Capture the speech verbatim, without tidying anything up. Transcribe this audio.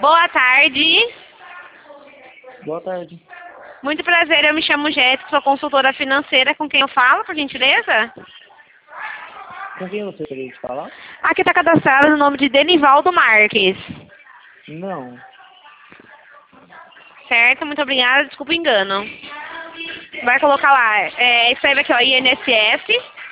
Boa tarde. Boa tarde. Muito prazer, eu me chamo Jéssica, sou consultora financeira. Com quem eu falo, por gentileza? Com quem você gostaria de falar? Aqui está cadastrado no nome de Denivaldo Marques. Não. Certo, muito obrigada, desculpa o engano. Vai colocar lá, é, escreve aqui, ó, I N S S.